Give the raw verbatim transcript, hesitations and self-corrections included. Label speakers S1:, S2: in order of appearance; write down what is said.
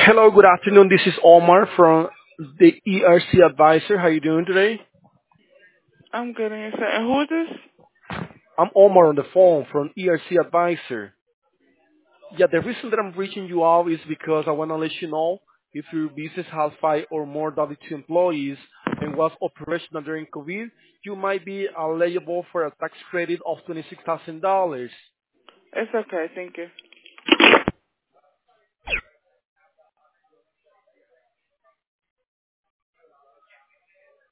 S1: Hello, good afternoon. This is Omar from the E R C Advisor. How you doing today?
S2: I'm good, and yourself? And who is this?
S1: I'm Omar on the phone from E R C Advisor. Yeah, the reason that I'm reaching you out is because I want to let you know if your business has five or more W two employees and was operational during COVID, you might be eligible for a tax credit of twenty-six thousand dollars.
S2: It's okay, thank you.